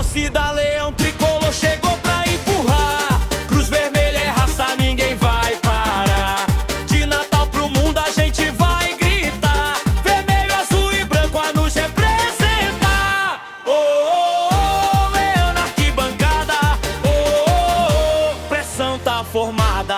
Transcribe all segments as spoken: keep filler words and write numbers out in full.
Torcida Leão Tricolor chegou pra empurrar. Cruz Vermelha é raça, ninguém vai parar. De Natal pro mundo a gente vai gritar. Vermelho, azul e branco a nos representar. Oh, oh, oh, Leão na arquibancada. Oh, oh, oh, pressão tá formada.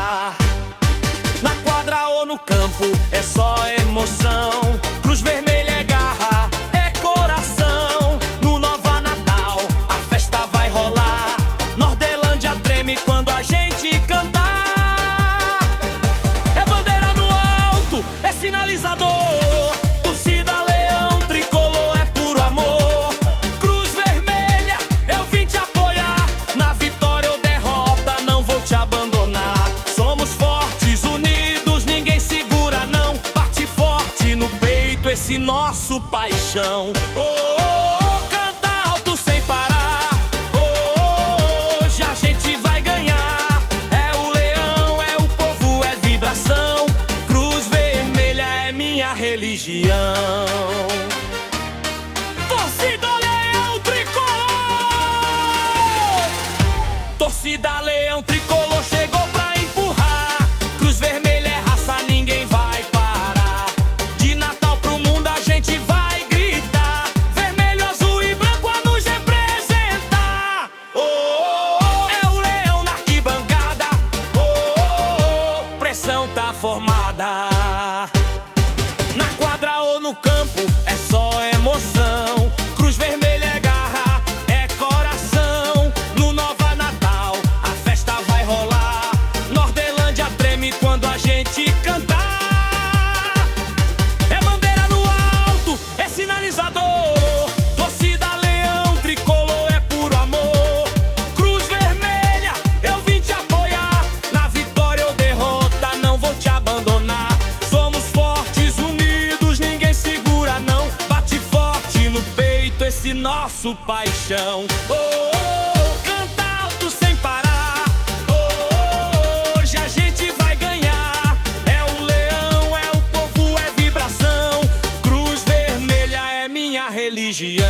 Na quadra ou no campo é só emoção. Cruz Vermelha é garra, é coração. No Nova Natal a festa vai rolar. Nordelândia treme quando a gente cantar. É bandeira no alto, é sinalizador. Torcida Leão Tricolor é puro amor. Cruz Vermelha, eu vim te apoiar. Na vitória ou derrota não vou te abandonar. Somos fortes, unidos, ninguém segura não. Bate forte no peito esse nosso paixão. Oh, oh, oh, canta alto sem parar. Oh, oh, hoje a gente vai ganhar. É o leão, é o povo, é vibração. Cruz Vermelha é minha religião. Torcida Leão Tricolor! Torcida Leão Tricolor chegou pra empurrar. Cruz Vermelha é raça, ninguém vai parar. De Natal pro mundo a gente vai gritar. Vermelho, azul e branco a nos representar. Oh, oh, oh, é o leão na arquibancada. Oh, oh, oh, pressão tá formada. Na quadra ou no campo é só emoção. Cruz Vermelha é garra, é coração. No Nova Natal a festa vai rolar. Nordelândia treme quando a gente cantar. É bandeira no alto, é sinalizador. Torcida Leão Tricolor é puro amor. Cruz Vermelha, eu vim te apoiar. Na vitória ou derrota não vou te abandonar. Somos fortes, unidos, ninguém segura não. Bate forte no peito esse nosso paixão. Oh, oh, oh, canta alto sem parar. Oh, oh, oh, hoje a gente vai ganhar. É o leão, é o povo, é vibração. Cruz Vermelha é minha religião.